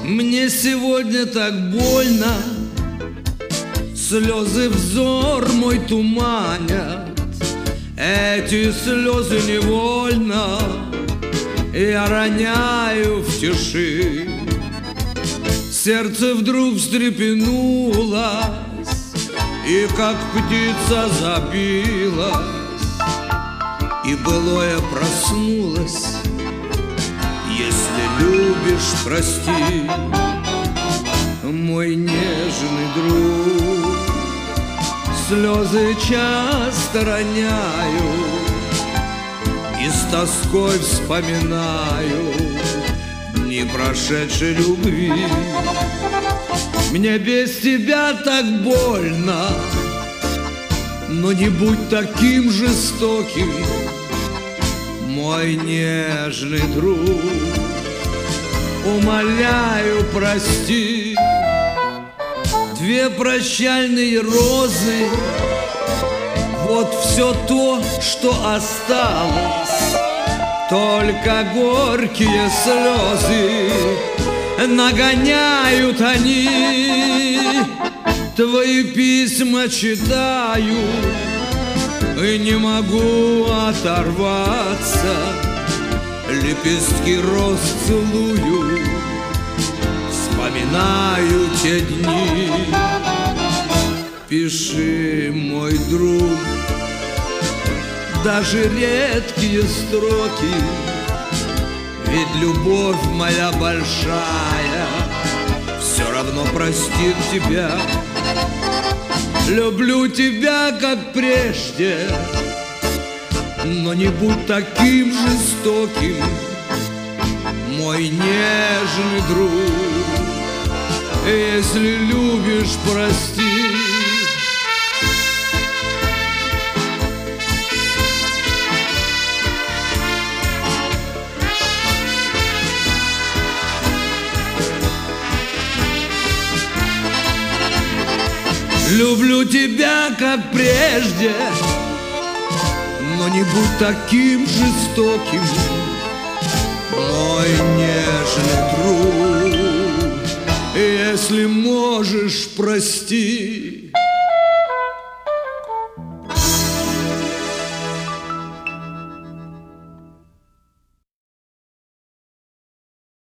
Мне сегодня так больно, слезы взор мой туманят. Эти слезы невольно я роняю в тиши. Сердце вдруг встрепенулось и как птица забилась, и былое проснулось. Если любишь, прости, мой нежный друг. Слезы часто роняю и с тоской вспоминаю дни прошедшей любви. Мне без тебя так больно, но не будь таким жестоким, мой нежный друг. Умоляю, прости. Две прощальные розы, вот все то, что осталось. Только горькие слезы нагоняют они. Твои письма читаю и не могу оторваться. Лепестки роз целую, вспоминаю те дни. Пиши, мой друг, даже редкие строки, ведь любовь моя большая все равно простит тебя. Люблю тебя, как прежде, но не будь таким жестоким, мой нежный друг. Если любишь, прости. Люблю тебя, как прежде, но не будь таким жестоким, мой нежный друг. Если можешь, прости.